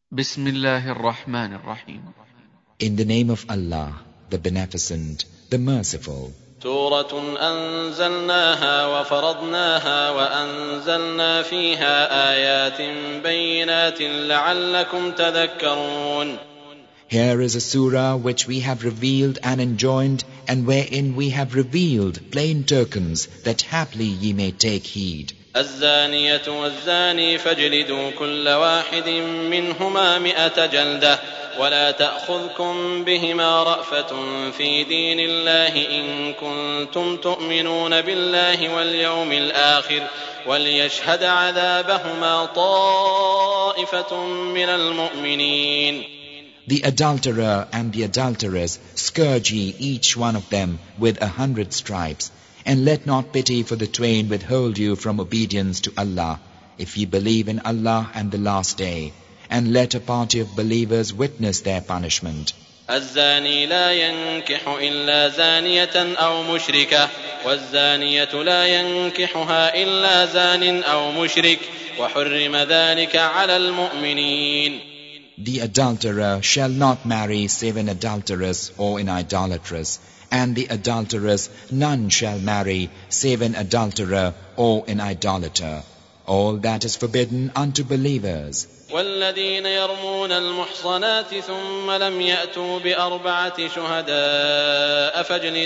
بسم الله الرحمن الرحيم. In the name of Allah, the Beneficent, the Merciful. سورة أنزلناها وفرضناها وأنزلنا فيها آيات بينات لعلكم تذكرون. Here is a surah which we have revealed and enjoined, and wherein we have revealed plain tokens that haply ye may take heed. الزانية والزاني فاجلدوا كل واحد منهما 100 جلدة ولا تأخذكم بهما رأفة في دين الله إن كنتم تؤمنون بالله واليوم الآخر وليشهد عذابهما طائفة من المؤمنين. The adulterer and the adulteress scourge ye each one of them with 100 stripes, and let not pity for the twain withhold you from obedience to Allah, if ye believe in Allah and the last day, and let a party of believers witness their punishment. الزاني لا ينكح إلا زانية أو مشركة والزانية لا ينكحها إلا زان أو مشرك وحرم ذلك على المؤمنين. The adulterer shall not marry save an adulteress or an idolatress, and the adulteress none shall marry save an adulterer or an idolater. All that is forbidden unto believers. والذين يرمون المحصنات ثم لم يأتوا ب4 شهداء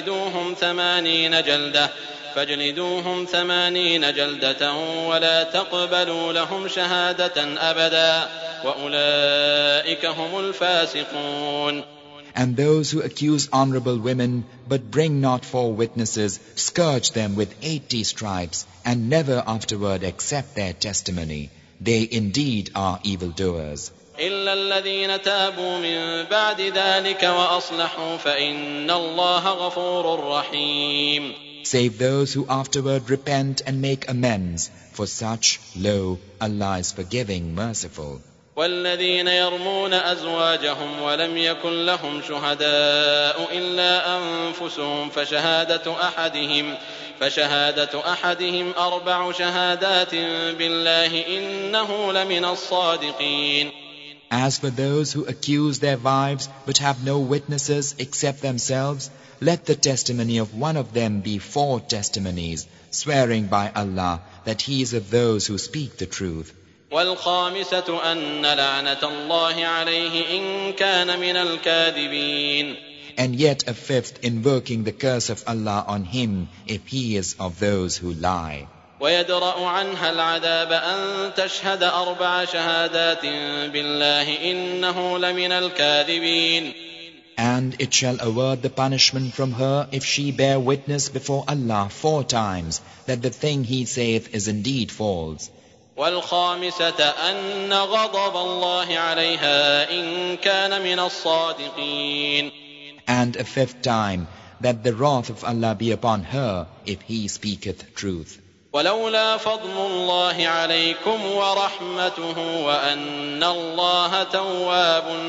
فاجلدوهم 80 جلدة ولا تقبلوا لهم شهادة أبدا وأولئك هم الفاسقون. And those who accuse honorable women but bring not 4 witnesses, scourge them with 80 stripes, and never afterward accept their testimony. They indeed are evildoers. إلا الذين تابوا من بعد ذلك وأصلحوا فإن الله غفور رحيم. Save those who afterward repent and make amends. For such, lo, Allah is forgiving, merciful. والذين يرمون أزواجهم ولم يكن لهم شهداء إلا أنفسهم فشهادة أحدهم 4 شهادات بالله إنه لمن الصادقين. As for those who accuse their wives but have no witnesses except themselves, let the testimony of one of them be 4 testimonies, swearing by Allah that he is of those who speak the truth. والخامسة أن لعنة الله عليه إن كان من الكاذبين. And yet a 5th invoking the curse of Allah on him if he is of those who lie. ويدرأ عنها العذاب أن تشهد 4 شهادات بالله إنه لمن الكاذبين. And it shall avert the punishment from her if she bear witness before Allah 4 times that the thing he saith is indeed false. والخامسة أن غضب الله عليها إن كان من الصادقين. And a 5th time that the wrath of Allah be upon her if he speaketh truth. ولولا فضل الله عليكم ورحمته وأن الله تواب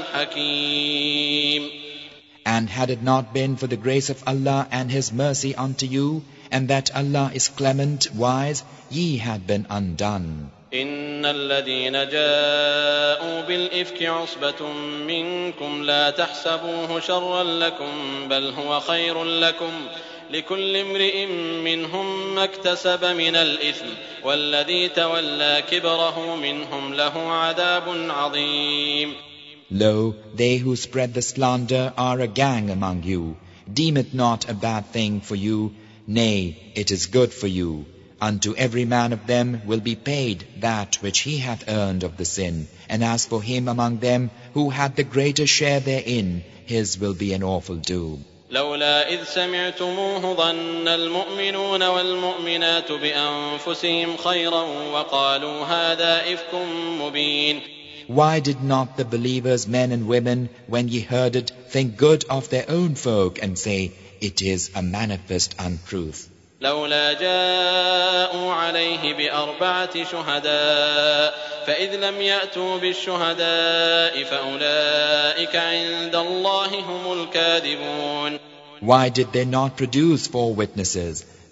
حكيم. And had it not been for the grace of Allah and His mercy unto you, and that Allah is clement, wise, ye had been undone. إن الذين جاءوا بالإفك عصبة منكم لا تحسبوه شرا لكم بل هو خير لكم لكل امرئ منهم ما اكتسب من الإثم والذي تولى كبره منهم له عذاب عظيم. Lo, they who spread the slander are a gang among you. Deem it not a bad thing for you, nay, it is good for you. Unto every man of them will be paid that which he hath earned of the sin, and as for him among them who had the greater share therein, his will be an awful doom. لولا إذ سمعتموه ظن المؤمنون والمؤمنات بأنفسهم خيرا وقالوا هذا إفك مبين. Why did not the believers, men and women, when ye heard it, think good of their own folk and say, it is a manifest untruth? لولا جاءوا عليه ب4 شهداء فإذ لم يأتوا بالشهداء فأولئك عند الله هم الكاذبون. Why did they not produce 4 witnesses?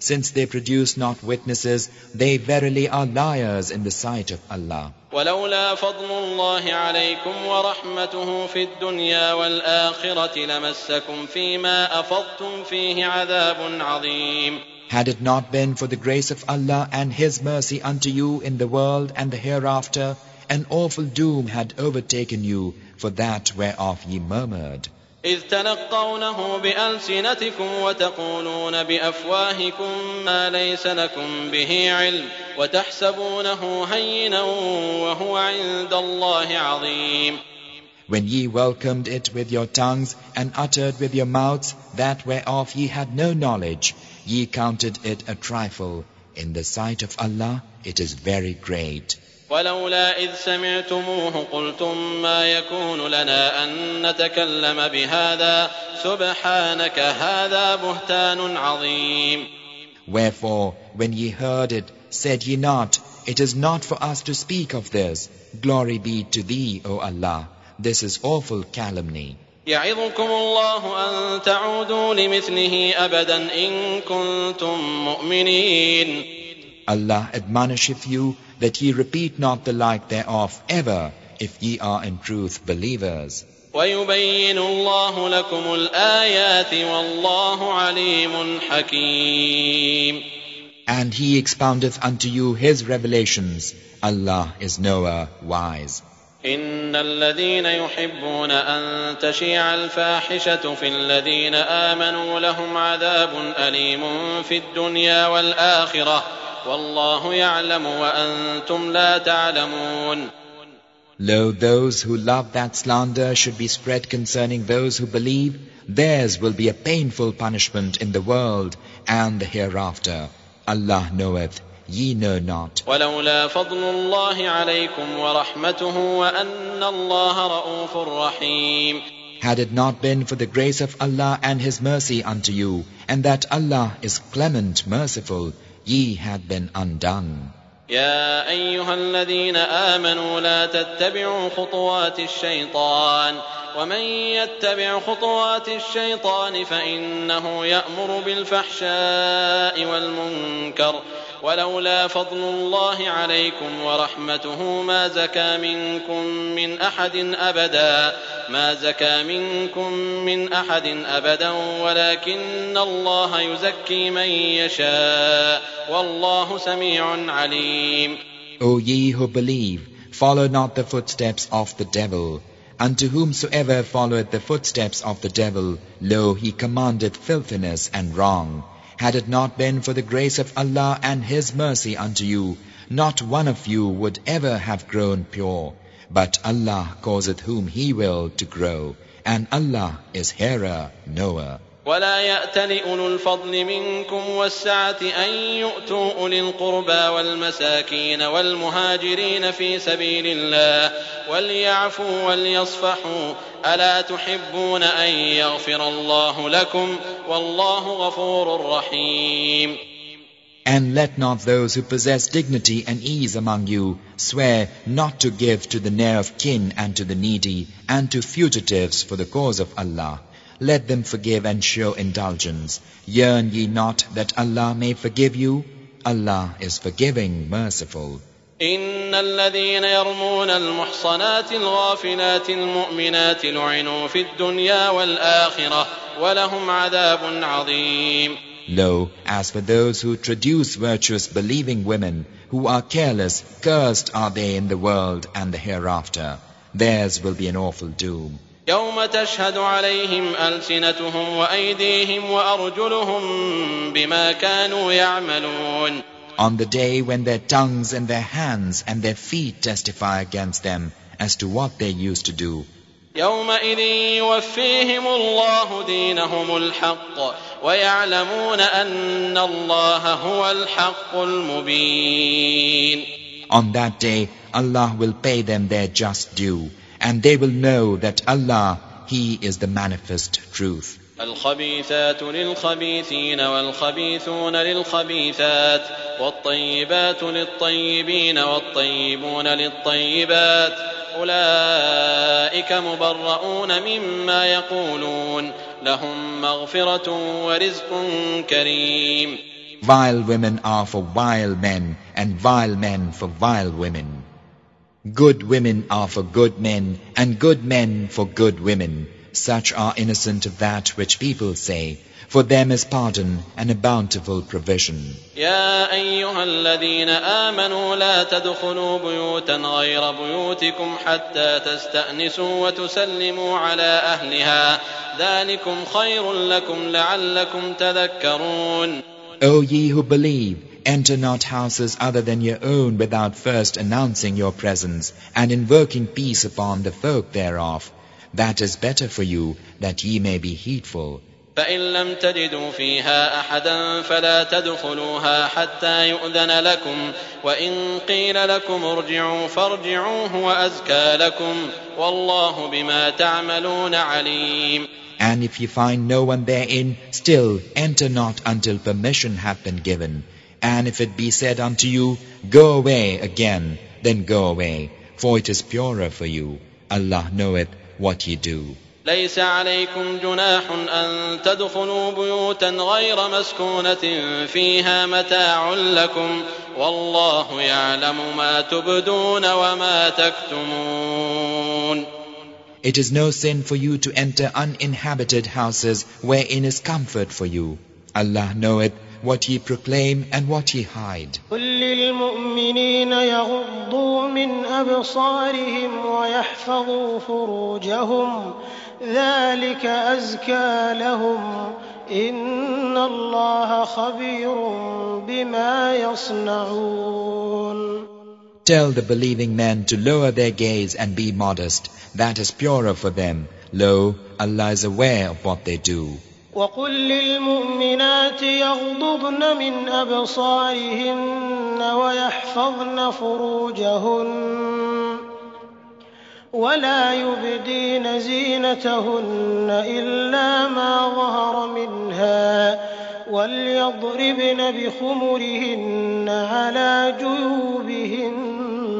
Since they produce not witnesses, they verily are liars in the sight of Allah. ولولا فضل الله عليكم ورحمته في الدنيا والآخرة لمسكم فيما أفضتم فيه عذاب عظيم. Had it not been for the grace of Allah and His mercy unto you in the world and the hereafter, an awful doom had overtaken you for that whereof ye murmured. إذ تلقونه بألسنتكم وتقولون بأفواهكم ما ليس لكم به علم وتحسبونه هينا وهو عند الله عظيم. When ye welcomed it with your tongues and uttered with your mouths that whereof ye had no knowledge, ye counted it a trifle. In the sight of Allah it is very great. ولولا إذ سمعتموه قلتم ما يكون لنا أن نتكلم بهذا سبحانك هذا بهتان عظيم. Wherefore, when ye heard it, said ye not, it is not for us to speak of this. Glory be to Thee, O Allah. This is awful calumny. يعظكم الله أن تعودوا لمثله أبدا إن كنتم مؤمنين. Allah admonisheth you that ye repeat not the like thereof ever, if ye are in truth believers. ويبين الله لكم الآيات والله عليم حكيم. And He expoundeth unto you His revelations. Allah is knower, wise. إن الذين يحبون أن تشيع الفاحشة في الذين آمنوا لهم عذاب أليم في الدنيا والآخرة والله يعلم وأنتم لا تعلمون. Lo, those who love that slander should be spread concerning those who believe, theirs will be a painful punishment in the world and the hereafter. Allah knoweth, ye know not. ولولا فضل الله عليكم ورحمته وأن الله رؤوف رحيم. Had it not been for the grace of Allah and His mercy unto you, and that Allah is clement, merciful, ye had been undone. يا أيها الذين آمنوا لا تتبعوا خطوات الشيطان ومن يتبع خطوات الشيطان فإنه يأمر بالفحشاء والمنكر ولولا فضل الله عليكم ورحمته ما زكى منكم من أحد أبدا ولكن الله يزكي من يشاء والله سميع عليم. O ye who believe, follow not the footsteps of the devil. Unto whomsoever followeth the footsteps of the devil, lo, he commandeth filthiness and wrong. Had it not been for the grace of Allah and His mercy unto you, not one of you would ever have grown pure. But Allah causeth whom He will to grow, and Allah is hearer, knower. ولا يأتل أولو الفضل منكم والسعة أن يؤتوا أولي القربى والمساكين والمهاجرين في سبيل الله وليعفوا وليصفحوا ألا تحبون أن يغفر الله لكم والله غفور رحيم. And let not those who possess dignity and ease among you swear not to give to the near of kin and to the needy and to fugitives for the cause of Allah. Let them forgive and show indulgence. Yearn ye not that Allah may forgive you? Allah is forgiving, merciful. إن الذين يرمون المحصنات الغافلات المؤمنات لعنوا في الدنيا والآخرة ولهم عذاب عظيم. Lo, as for those who traduce virtuous believing women, who are careless, cursed are they in the world and the hereafter. Theirs will be an awful doom. يوم تشهد عليهم ألسنتهم وأيديهم وأرجلهم بما كانوا يعملون. On the day when their tongues and their hands and their feet testify against them as to what they used to do. يومئذ يوفيهم الله دينهم الحق ويعلمون أن الله هو الحق المبين. On that day Allah will pay them their just due, and they will know that Allah, He is the manifest truth. الخبيثات للخبيثين والخبيثون للخبيثات والطيبات للطيبين والطيبون للطيبات أولئك مبرؤون مما يقولون لهم مغفرة ورزق كريم. Vile women are for vile men, and vile men for vile women. Good women are for good men, and good men for good women. Such are innocent of that which people say. For them is pardon and a bountiful provision. يا أيها الذين آمنوا لا تدخلوا بيوتا غير بيوتكم حتى تستأنسوا وتسلموا على أهلها ذلكم خير لكم لعلكم تذكرون. O ye who believe, enter not houses other than your own without first announcing your presence and invoking peace upon the folk thereof. That is better for you, that ye may be heedful. فإن لم تجدوا فيها أحدا فلا تدخلوها حتى يؤذن لكم وإن قيل لكم ارجعوا فارجعوا هو أزكى لكم والله بما تعملون عليم. And if you find no one therein, still enter not until permission hath been given. And if it be said unto you, go away again, then go away, for it is purer for you. Allah knoweth what ye do. ليس عليكم جناح أن تدخلوا بيوتا غير مسكونة فيها متاع لكم والله يعلم ما تبدون وما تكتمون. It is no sin for you to enter uninhabited houses wherein is comfort for you. Allah knoweth what ye proclaim and what ye hide. قل للمؤمنين يغضوا من أبصارهم ويحفظوا فروجهم ذلك أزكى لهم إن الله خبير بما يصنعون. Tell the believing men to lower their gaze and be modest. That is purer for them. Lo, Allah is aware of what they do. وقل للمؤمنات يغضضن من أبصارهن ويحفظن فروجهن ولا يبدين زينتهن إلا ما ظهر منها وليضربن بخمرهن على جيوبهن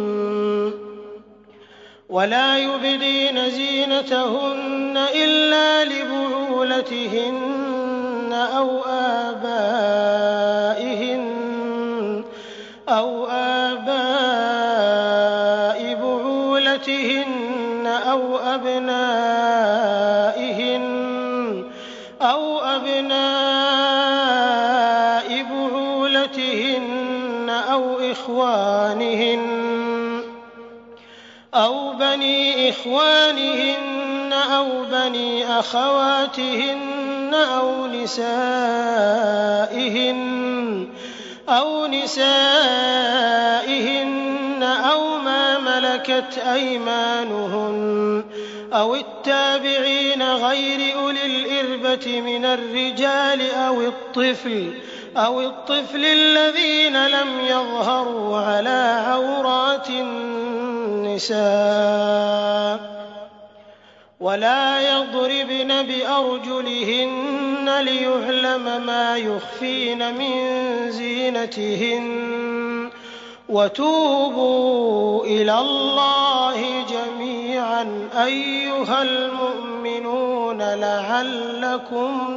ولا يبدين زينتهن إلا لبعولتهن أو آباء بعولتهن أو أبناء بعولتهن أو إخوانهن أو بني إخوانهن أو بني أخواتهن أو نسائهن أو ما ملكت أيمانهن أو التابعين غير أولي الإربة من الرجال أو الطفل الذين لم يظهروا على عورات النساء ولا يضربن بأرجلهن ليعلم ما يخفين من زينتهن وتوبوا إلى الله جميعا أيها المؤمنون لعلكم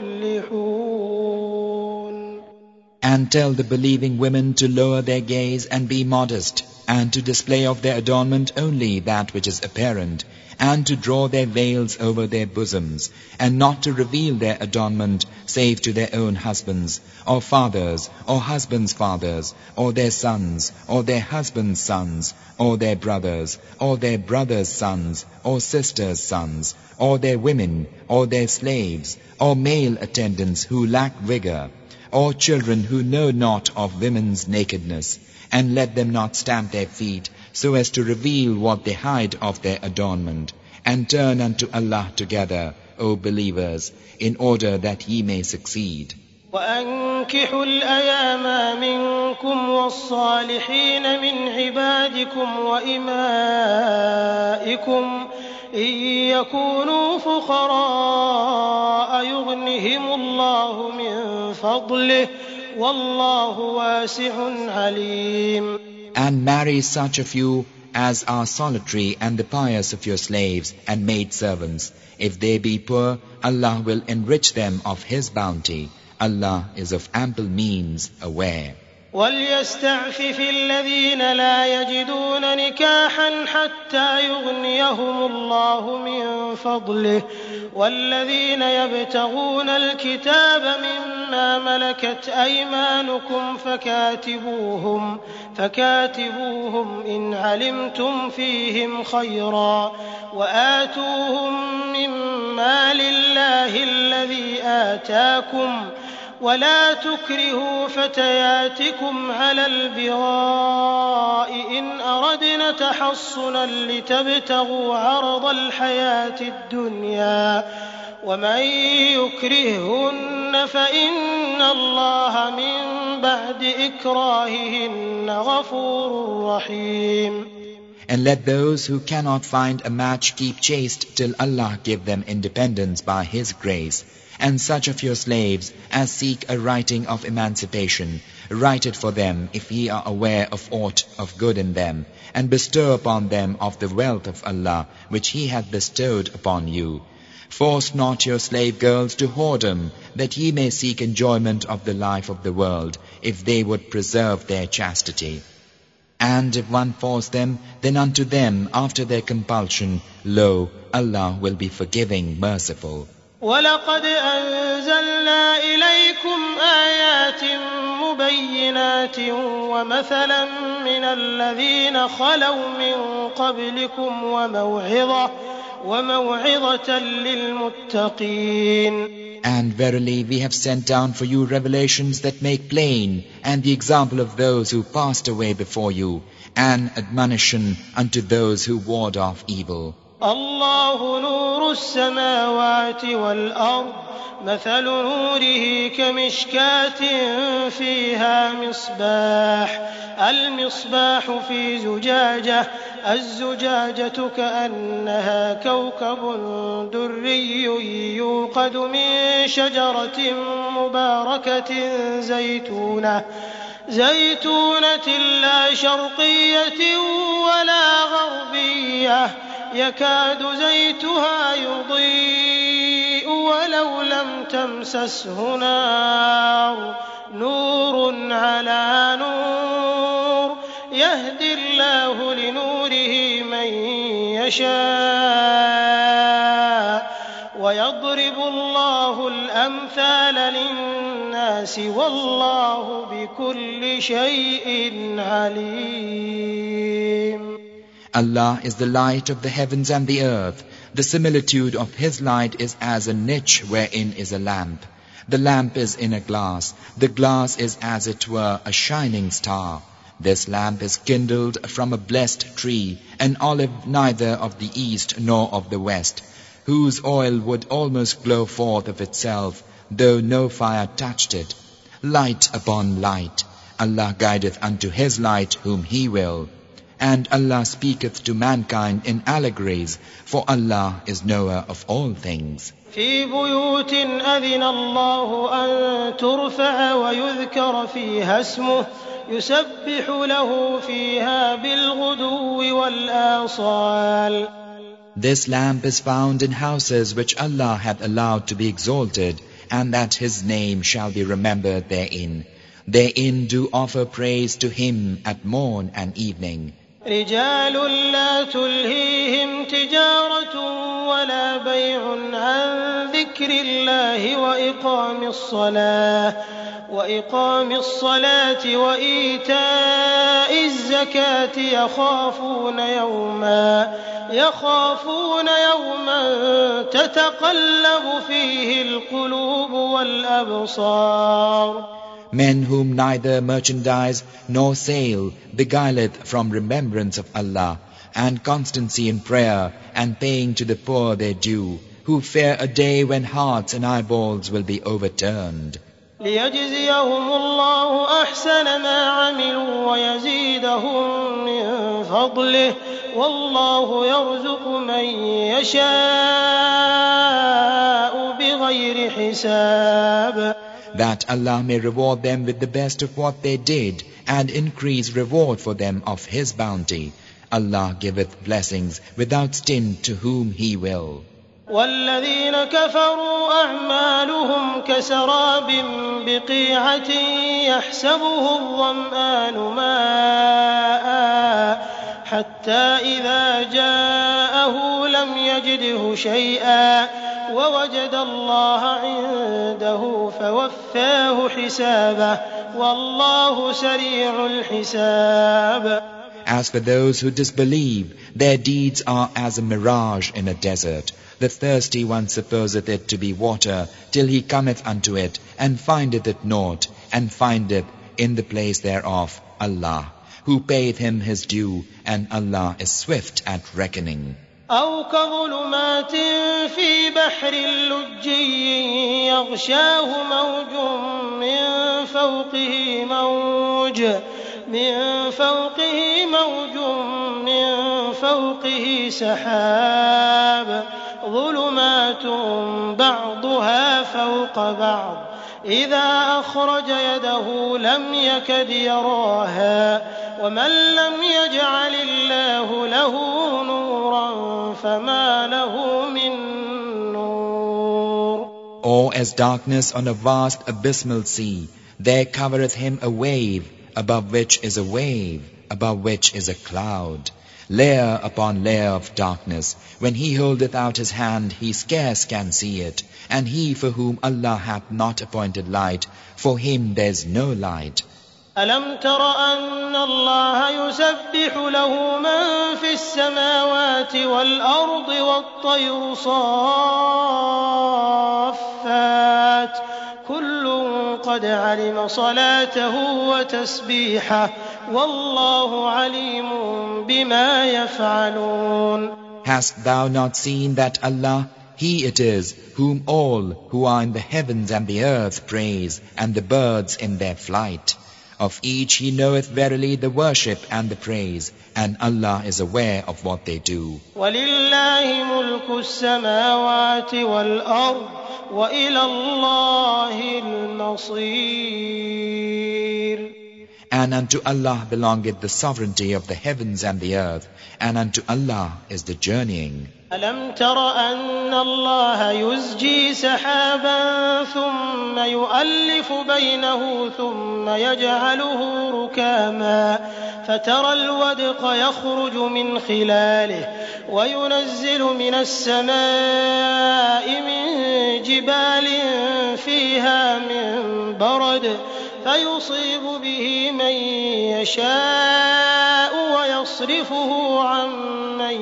تفلحون. And tell the believing women to lower their gaze and be modest, and to display of their adornment only that which is apparent, and to draw their veils over their bosoms, and not to reveal their adornment save to their own husbands, or fathers, or husbands' fathers, or their sons, or their husbands' sons, or their brothers, or their brothers' sons, or sisters' sons, or their women, or their slaves, or male attendants who lack vigor, or children who know not of women's nakedness, and let them not stamp their feet so as to reveal what they hide of their adornment, and turn unto Allah together, O believers, in order that ye may succeed. وأنكحوا الأيام منكم والصالحين من عبادكم وإمائكم إن يكونوا فقراء يغنهم الله من فضله والله واسع عليم. And marry such of you as are solitary and the pious of your slaves and maid servants. If they be poor, Allah will enrich them of His bounty. Allah is of ample means aware. وَلْيَسْتَعْفِفِ الَّذِينَ لَا يَجِدُونَ نِكَاحًا حَتَّى يُغْنِيَهُمُ اللَّهُ مِن فَضْلِهِ وَالَّذِينَ يَبْتَغُونَ الْكِتَابَ مِمَّا مَلَكَتْ أَيْمَانُكُمْ فَكَاتِبُوهُمْ إِنْ عَلِمْتُمْ فِيهِمْ خَيْرًا وَآتُوهُم مِّن مَّالِ اللَّهِ الَّذِي آتَاكُمْ ولا تكرهوا فتياتكم على البغاء إن أردنا تحصنا لتبتغوا عرض الحياة الدنيا ومن يكرههن فإن الله من بعد إكراههن غفور رحيم. And let those who cannot find a match keep chaste till Allah give them independence by His grace. And such of your slaves as seek a writing of emancipation, write it for them if ye are aware of aught of good in them, and bestow upon them of the wealth of Allah which He hath bestowed upon you. Force not your slave girls to whoredom, that ye may seek enjoyment of the life of the world, if they would preserve their chastity. And if one force them, then unto them after their compulsion, lo, Allah will be forgiving, merciful. وَلَقَدْ أَنزَلْنَا إِلَيْكُمْ آيَاتٍ مُبَيِّنَاتٍ وَمَثَلًا مِّنَ الَّذِينَ خَلَوْا مِن قَبْلِكُمْ وَمَوْعِظَةً لِّلْمُتَّقِينَ. And verily we have sent down for you revelations that make plain, and the example of those who passed away before you, and admonition unto those who ward off evil. الله نور السماوات والأرض مثل نوره كمشكاة فيها المصباح في زجاجة الزجاجة كأنها كوكب دري يوقد من شجرة مباركة زيتونة لا شرقية ولا غربية يكاد زيتها يضيء ولو لم تمسسه نار نور على نور يهدي الله لنوره من يشاء ويضرب الله الأمثال للناس والله بكل شيء عليم. Allah is the light of the heavens and the earth. The similitude of His light is as a niche wherein is a lamp. The lamp is in a glass. The glass is as it were a shining star. This lamp is kindled from a blessed tree, an olive neither of the east nor of the west, whose oil would almost glow forth of itself, though no fire touched it. Light upon light. Allah guideth unto His light whom He will. And Allah speaketh to mankind in allegories, for Allah is knower of all things. في بيوت أذن الله أن ترفع ويذكر فيها اسمه يسبح له فيها بالغدو والآصال. This lamp is found in houses which Allah hath allowed to be exalted, and that His name shall be remembered therein. Therein do offer praise to Him at morn and evening. رجال لا تلهيهم تجارة ولا بيع عن ذكر الله وإقام الصلاة وإيتاء الزكاة يخافون يوما تتقلب فيه القلوب والأبصار. Men whom neither merchandise nor sale beguileth from remembrance of Allah, and constancy in prayer, and paying to the poor their due, who fear a day when hearts and eyeballs will be overturned. ليجزيهم الله أحسن ما عملوا ويزيدهم من فضله والله يرزق من يشاء بغير حساب. That Allah may reward them with the best of what they did, and increase reward for them of His bounty. Allah giveth blessings without stint to whom He will. والذين كفروا أعمالهم كسراب بقيعة يحسبه الظمآن ماء حتى إذا جاءه لم يجده شيئا ووجد الله عنده فوفاه حسابه والله سريع الحساب. As for those who disbelieve, their deeds are as a mirage in a desert. The thirsty one supposeth it to be water, till he cometh unto it, and findeth it naught, and findeth in the place thereof Allah, who payeth him his due, and Allah is swift at reckoning. أو كظلمات في بحر لجي يغشاه موج من فوقه موج من فوقه سحاب ظلمات بعضها فوق بعض إذا أخرج يده لم يكد يراها ومن لم يجعل الله له نورا فما له من نور. Or as darkness on a vast abysmal sea, there covereth him a wave, above which is a wave, above which is a cloud. Layer upon layer of darkness. When he holdeth out his hand, he scarce can see it. And he for whom Allah hath not appointed light, for him there is no light. ألم تر أن الله يسبح له من في السماوات والأرض والطير صافات كل قد علم صلاته وتسبيحه والله عليم بما يفعلون. Hast thou not seen that Allah, He it is whom all who are in the heavens and the earth praise, and the birds in their flight? Of each He knoweth verily the worship and the praise, and Allah is aware of what they do. وَلِلَّهِ مُلْكُ السَّمَاوَاتِ وَالْأَرْضِ وَإِلَى اللَّهِ الْمَصِيرُ. And unto Allah belongeth the sovereignty of the heavens and the earth, and unto Allah is the journeying. ألم تر أن الله يزجي سحابا ثم يؤلف بينه ثم يجعله ركاما فترى الودق يخرج من خلاله وينزل من السماء من جبال فيها من برد فيصيب به من يشاء ويصرفه عن من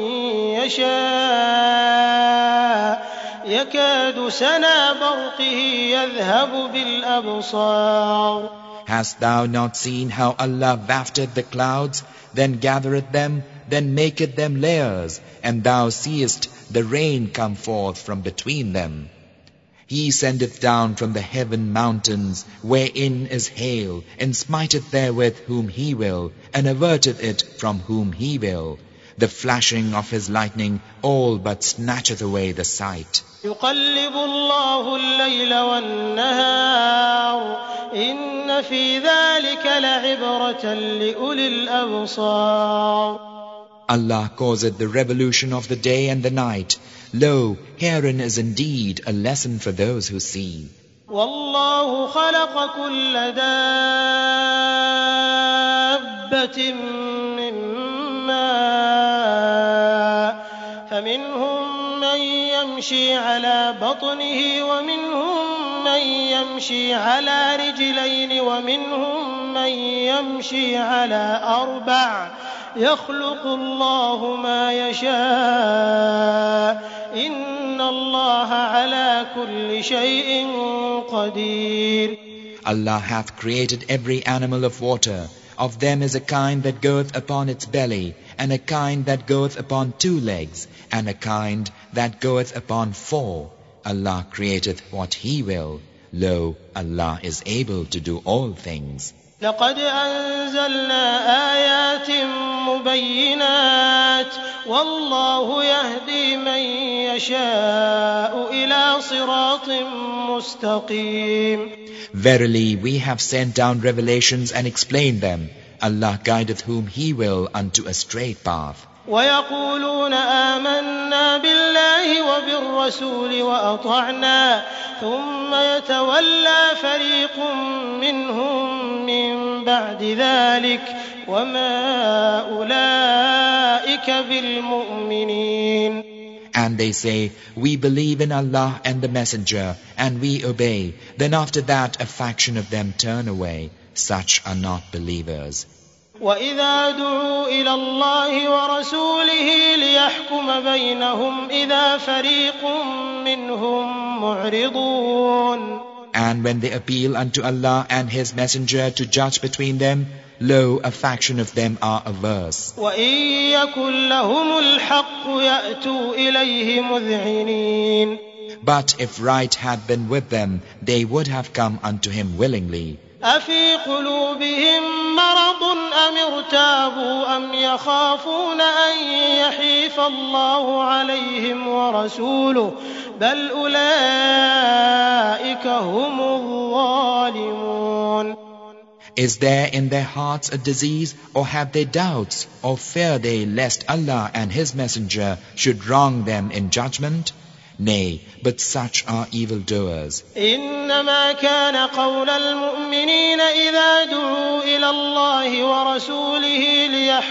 يشاء يكاد سنا برقه يذهب بالأبصار. Hast thou not seen how Allah wafted the clouds, then gathereth them, then maketh them layers, and thou seest the rain come forth from between them? He sendeth down from the heaven mountains, wherein is hail, and smiteth therewith whom He will, and averteth it from whom He will. The flashing of His lightning all but snatcheth away the sight. يقلب الله الليل والنهار إن في ذلك لعبرة لأولي الأبصار. Allah causeth the revolution of the day and the night. Lo, herein is indeed a lesson for those who see. والله خلق كل دابة من ماء فمنهم من يمشي على بطنه ومنهم من يمشي على رجلين ومنهم من يمشي على أربع يخلق الله ما يشاء إن الله على كل شيء قدير. Allah hath created every animal of water. Of them is a kind that goeth upon its belly, and a kind that goeth upon 2 legs, and a kind that goeth upon 4. Allah createth what He will. Lo, Allah is able to do all things. لقد أنزلنا آيات مبينات والله يهدي من يشاء إلى صراط مستقيم. Verily, we have sent down revelations and explained them. Allah guideth whom He will unto a straight path. ويقولون آمنا بالله الرسول وأطعنا ثم يتولى فريق منهم من بعد ذلك وما أولئك بالمؤمنين. And they say, we believe in Allah and the Messenger, and we obey. Then after that a faction of them turn away. Such are not believers. وَإِذَا دُعُوا إِلَى اللَّهِ وَرَسُولِهِ لِيَحْكُمَ بَيْنَهُمْ إِذَا فَرِيقٌ مِّنْهُمْ مُعْرِضُونَ. And when they appeal unto Allah and His Messenger to judge between them, lo, a faction of them are averse. وَإِن يَكُن لَّهُمُ الْحَقُّ يَأْتُوا إِلَيْهِ مُذْعِنِينَ. But if right had been with them, they would have come unto Him willingly. أَفِي قُلُوبِهِم مَّرَضٌ أَمِ ارْتَابُوا أَمْ يَخَافُونَ أَن يَحِيفَ اللَّهُ عَلَيْهِمْ وَرَسُولُهُ بَلْ أُولَٰئِكَ هُمُ الظَّالِمُونَ. Is there in their hearts a disease, or have they doubts, or fear they lest Allah and His Messenger should wrong them in judgment? Nay, but such are evildoers. إنما كان قول المؤمنين إذا دعوا إلى الله ورسوله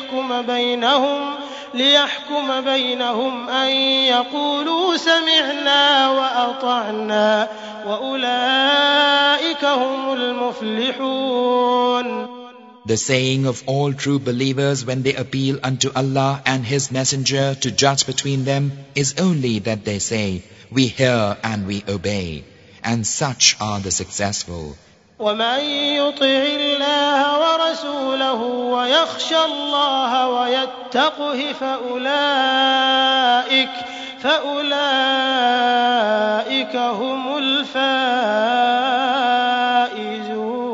ليحكم بينهم أن يقولوا سمعنا وأطعنا وأولئك هم المفلحون. The saying of all true believers when they appeal unto Allah and His Messenger to judge between them is only that they say, we hear and we obey, and such are the successful. وَمَن يُطِعِ اللَّهَ وَرَسُولَهُ وَيَخْشَ اللَّهَ وَيَتَّقْهِ فَأُولَئِكَ هُمُ الْفَائِزُونَ.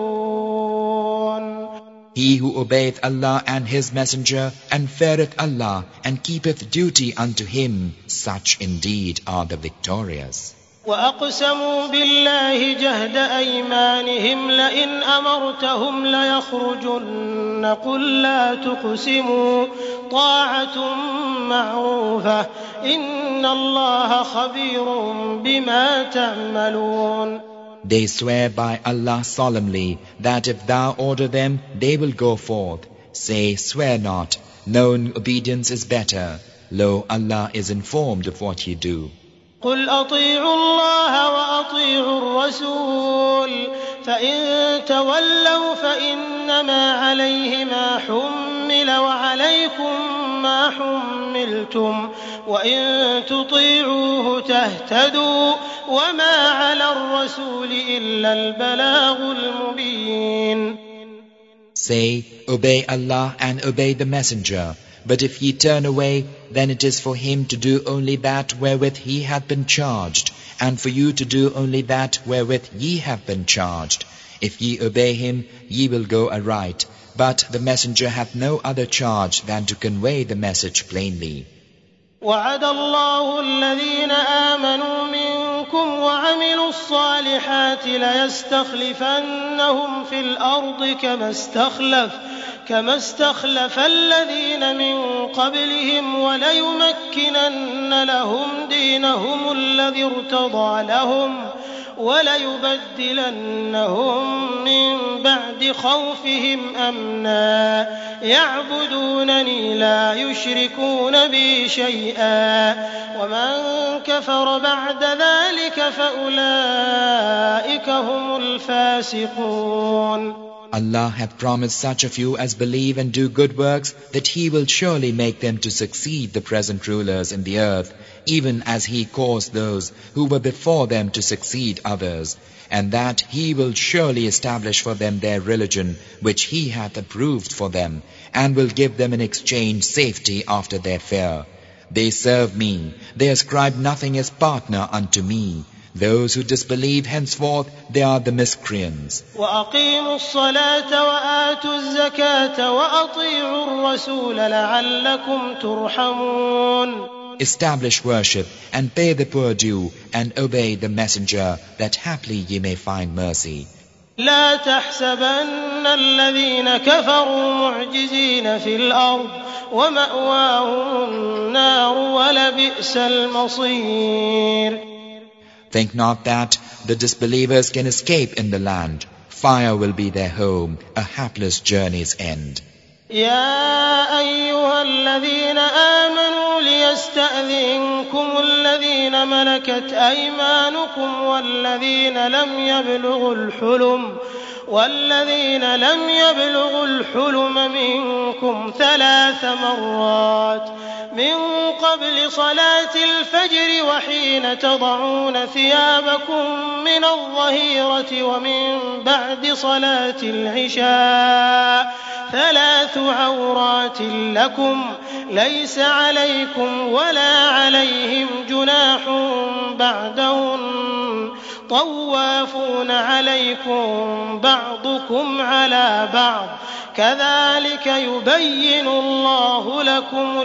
He who obeyeth Allah and His Messenger and feareth Allah and keepeth duty unto Him, such indeed are the victorious. وَأَقْسَمُوا بِاللَّهِ جَهْدَ أَيْمَانِهِمْ لَئِنْ أَمَرْتَهُمْ لَيَخْرُجُنَّ قُل لَّا تُقْسِمُوا طَاعَةٌ مَّعْرُوفَةٌ إِنَّ اللَّهَ خَبِيرٌ بِمَا تَعْمَلُونَ. They swear by Allah solemnly that if thou order them, they will go forth. Say, swear not. Known obedience is better. Lo, Allah is informed of what you do. قُلْ أَطِيعُوا اللَّهَ وَأَطِيعُوا الرَّسُولَ فَإِن تَوَلَّوْا فَإِنَّمَا عَلَيْهِ مَا حُمِّلَ وَعَلَيْكُم مَّا حُمِّلْتُمْ وَإِن تُطِيعُوهُ تَهْتَدُوا وَمَا عَلَى الرَّسُولِ إِلَّا الْبَلَاغُ الْمُبِينُ. Say, obey Allah and obey the Messenger. But if ye turn away, then it is for him to do only that wherewith he hath been charged, and for you to do only that wherewith ye have been charged. If ye obey him, ye will go aright. But the Messenger hath no other charge than to convey the message plainly. وعد الله الذين آمنوا منكم وعملوا الصالحات ليستخلفنهم في الأرض كما استخلف الذين من قبلهم وليمكنن لهم دينهم الذي ارتضى لهم وليبدلنهم من بعد خوفهم أمنا يعبدونني لا يشركون بي شيئا ومن كفر بعد ذلك فأولئك هم الفاسقون. Allah hath promised such of you as believe and do good works that He will surely make them to succeed the present rulers in the earth, even as He caused those who were before them to succeed others, and that He will surely establish for them their religion which He hath approved for them, and will give them in exchange safety after their fear. They serve me, they ascribe nothing as partner unto me. Those who disbelieve henceforth, they are the miscreants. وَأَقِيمُوا الصَّلَاةَ وَآتُوا الزَّكَاةَ وَأَطِيعُوا الرَّسُولَ لَعَلَّكُمْ تُرْحَمُونَ. Establish worship and pay the poor due and obey the Messenger that haply ye may find mercy. لا تحسبن الذين كفروا معجزين في الأرض ومأواهم النار ولبئس المصير. Think not that the disbelievers can escape in the land. Fire will be their home, a hapless journey's end. يا أيها الذين آمنوا ليستأذنكم الذين ملكت أيمانكم والذين لم يبلغوا الحلم منكم 3 مرات من قبل صلاة الفجر وحين تضعون ثيابكم من الظهيرة ومن بعد صلاة العشاء 3 عورات لكم ليس عليكم ولا عليهم جناح بعدهن طوافون عليكم بعضكم على بعض كذلك يبين الله لكم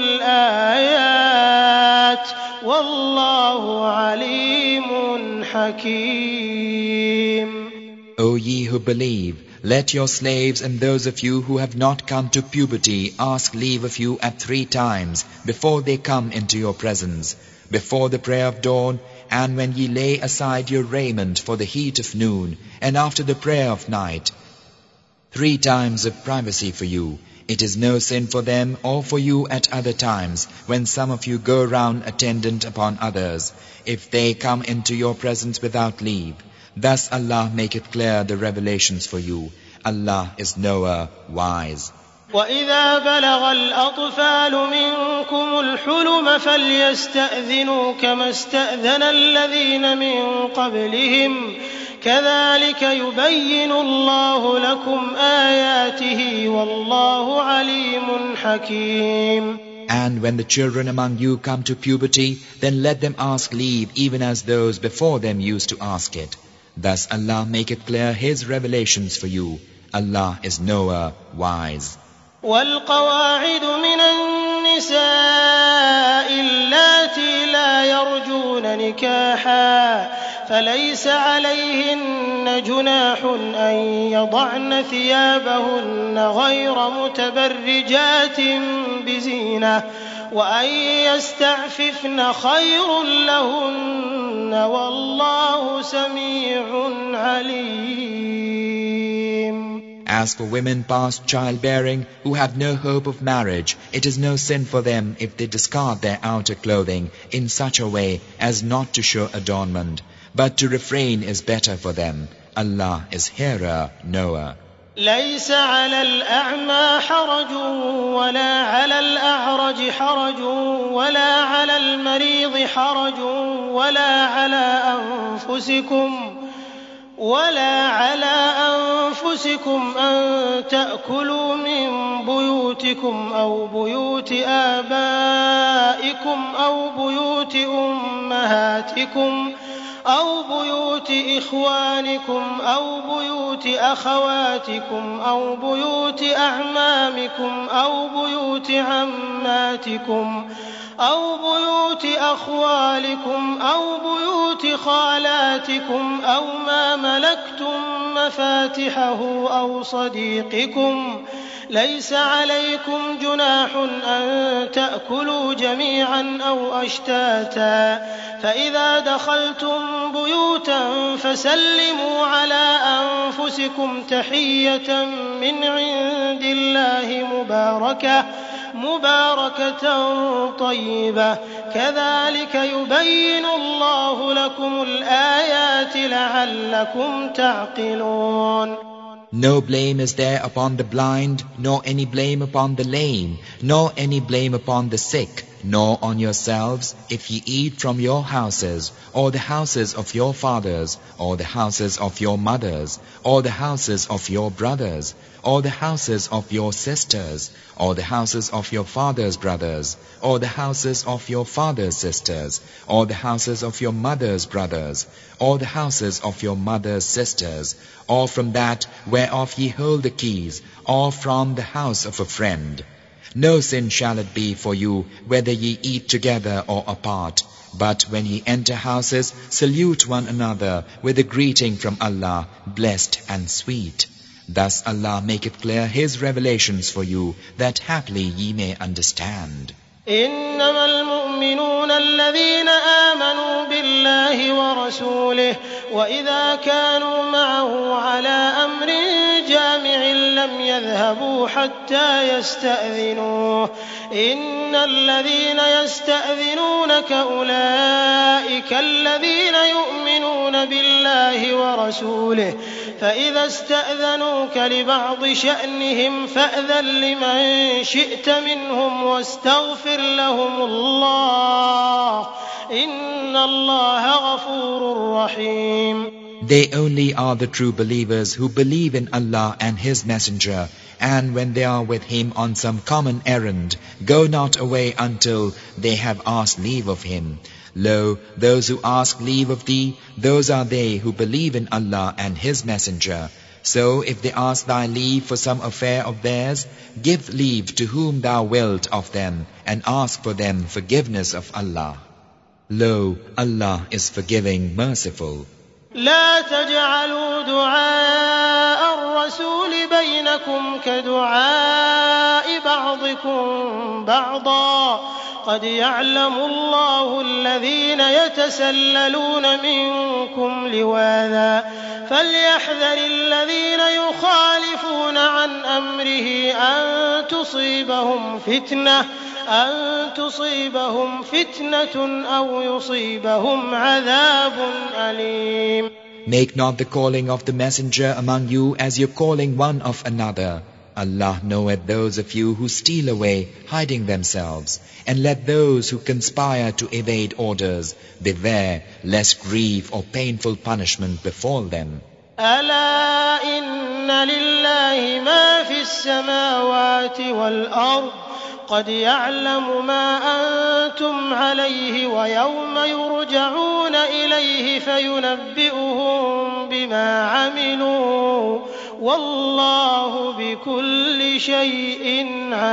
الآيات والله عليم حكيم. O ye who believe, let your slaves and those of you who have not come to puberty ask leave of you at 3 times before they come into your presence, before the prayer of dawn, and when ye lay aside your raiment for the heat of noon, and after the prayer of night. 3 times of privacy for you. It is no sin for them or for you at other times, when some of you go round attendant upon others, if they come into your presence without leave. Thus Allah maketh clear the revelations for you. Allah is knower, wise. وَإِذَا بَلَغَ الْأَطْفَالُ مِنكُمُ الْحُلُمَ فَلْيَسْتَأْذِنُوا كَمَا اسْتَأْذَنَ الَّذِينَ مِن قَبْلِهِمْ كَذَلِكَ يُبَيِّنُ اللَّهُ لَكُمْ آيَاتِهِ وَاللَّهُ عَلِيمٌ حَكِيمٌ. And when the children among you come to puberty, then let them ask leave even as those before them used to ask it. Thus Allah maketh clear His revelations for you. Allah is knower, wise. والقواعد من النساء اللاتي لا يرجون نكاحا فليس عليهن جناح أن يضعن ثيابهن غير متبرجات بزينة وأن يستعففن خير لهن والله سميع عليم. As for women past childbearing who have no hope of marriage, it is no sin for them if they discard their outer clothing in such a way as not to show adornment, but to refrain is better for them. Allah is hearer, knower. ليس على الأعمى حرج ولا على الأعرج حرج ولا على المريض حرج ولا على أنفسكم أن تأكلوا من بيوتكم أو بيوت آبائكم أو بيوت أمهاتكم أو بيوت إخوانكم أو بيوت أخواتكم أو بيوت أعمامكم أو بيوت عماتكم أو بيوت أخوالكم أو بيوت خالاتكم أو ما ملكتم مفاتحه أو صديقكم ليس عليكم جناح أن تأكلوا جميعا أو أشتاتا فإذا دخلتم بيوتا فسلموا على أنفسكم تحية من عند الله مباركة طيبة كذلك يبين الله لكم الآيات لعلكم تعقلون. No blame is there upon the blind, nor any blame upon the lame, nor any blame upon the sick, nor on yourselves, if ye eat from your houses, or the houses of your fathers, or the houses of your mothers, or the houses of your brothers, or the houses of your sisters, or the houses of your father's brothers, or the houses of your father's sisters, or the houses of your mother's brothers, or the houses of your mother's sisters, or from that whereof ye hold the keys, or from the house of a friend. No sin shall it be for you, whether ye eat together or apart. But when ye enter houses, salute one another with a greeting from Allah, blessed and sweet. Thus Allah maketh clear His revelations for you, that haply ye may understand. إنما المؤمنون الذين آمنوا بالله ورسوله وإذا كانوا معه على أمر جامع لم يذهبوا حتى يستأذنوه إن الذين يستأذنونك أولئك الذين يؤمنون بالله ورسوله فإذا استأذنوك لبعض شأنهم فأذن لمن شئت منهم واستغفر لهم الله إن الله غفور رحيم. They only are the true believers who believe in Allah and His Messenger, and when they are with Him on some common errand, go not away until they have asked leave of Him. Lo, those who ask leave of thee, those are they who believe in Allah and His Messenger. So if they ask thy leave for some affair of theirs, give leave to whom thou wilt of them, and ask for them forgiveness of Allah. Lo, Allah is forgiving, merciful. لا تجعلوا دعاء الرسول بينكم كدعاء بعضكم بعضا قد يعلم الله الذين يتسللون منكم لواذا فليحذر الذين يخالفون عن أمره أن تصيبهم فتنة أو يصيبهم عذاب أليم. Make not the calling of the messenger among you as your calling one of another. Allah knoweth those of you who steal away, hiding themselves, and let those who conspire to evade orders beware lest grief or painful punishment befall them. ألا إن لله ما في السماوات والأرض قد يعلم ما أنتم عليه ويوم يرجعون إليه فينبئهم بما عملوا والله بكل شيء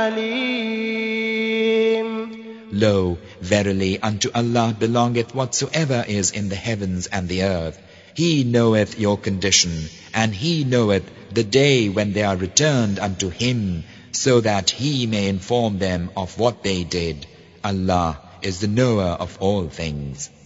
عليم. Lo, verily unto Allah belongeth whatsoever is in the heavens and the earth. He knoweth your condition, and He knoweth the day when they are returned unto Him, so that He may inform them of what they did. Allah is the knower of all things.